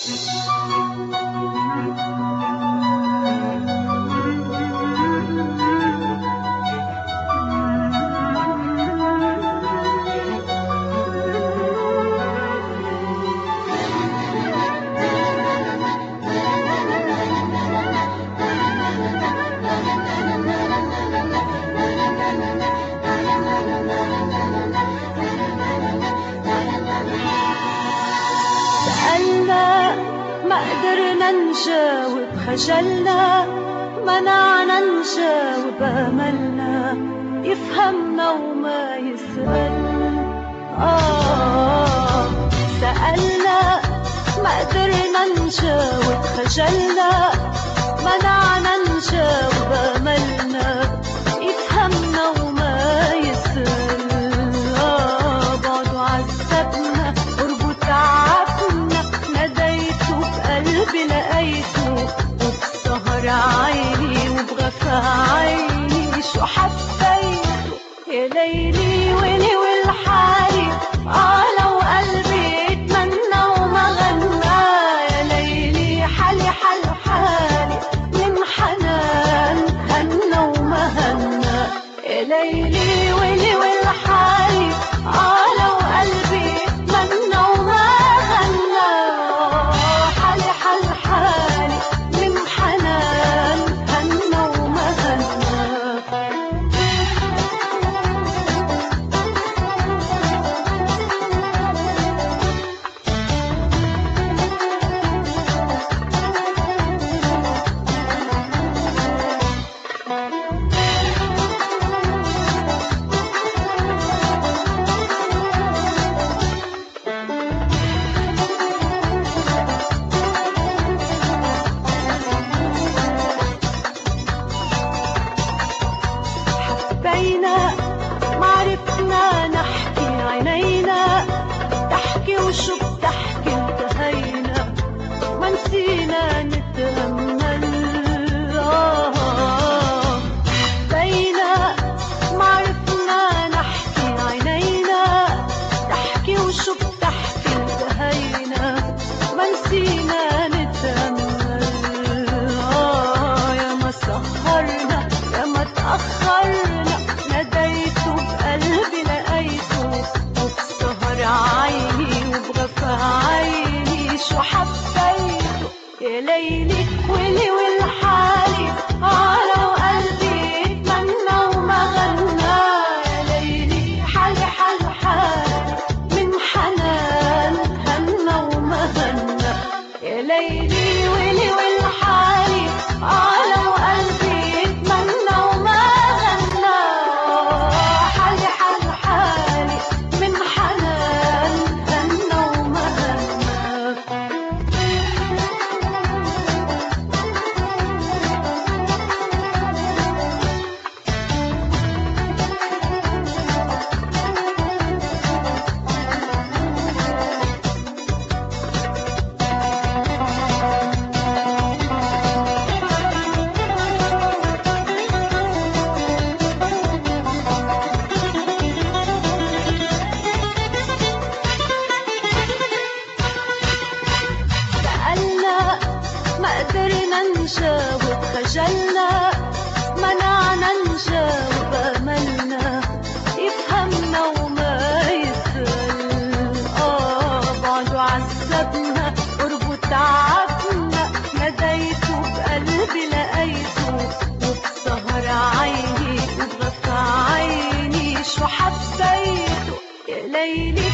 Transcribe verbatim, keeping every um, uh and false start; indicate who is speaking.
Speaker 1: ما قدرنا نجاوب خجلنا، منعنا نجاوب أملنا يفهمنا وما يسأل. آه سألنا ما قدرنا نجاوب خجلنا، منعنا نجاوب أملنا يفهمنا وما يسأل. آه بعده عذبنا قربه تعبنا، ناديته بقلبي لقيته، وبسهر عيني وبغفى عيني شو حبيته. يا ليلي ولي والحالي آه لو قلبي يتمنى وما غنى. يا ليلي حالي حال حالي من حنان هنى وما هنى. يا ليلي ولي والحالي آه لو قلبي يتمنى وما غنى. حالي حال حالي من حنان هنى وما هنى. حبينا معرفنا نحكي، عينينا تحكي وشو بتحكي انتهينا، ما نسينا نتأمل. آه حبينا معرفنا نحكي، عينينا تحكي وشو بتحكي انتهينا، ما نسينا نتأمل. آه يا ما سهرنا يا ما تأخرنا، ناديته بقلبي لقيته، وبسهر عيني وبغفى عيني شو حبيته. يا ليلي ولي والحالي آه لو قلبي يتمنى وما غنى. يا ليلي حالي حال حالي من حنان هنى وما هنى. يا ليلي ولي والحالي آه لو قلبي يتمنى وما غنى. حالي حال حالي من حنان هنى وما هنى. سألنا ما قدرنا نجاوب خجلنا، منعنا نجاوب أملنا يفهمنا وما يسأل. آه بعده عذبنا قربه تعبنا، ناديته بقلبي لقيته، وبسهر عيني وبغفى عيني شو حبيته. يا ليلي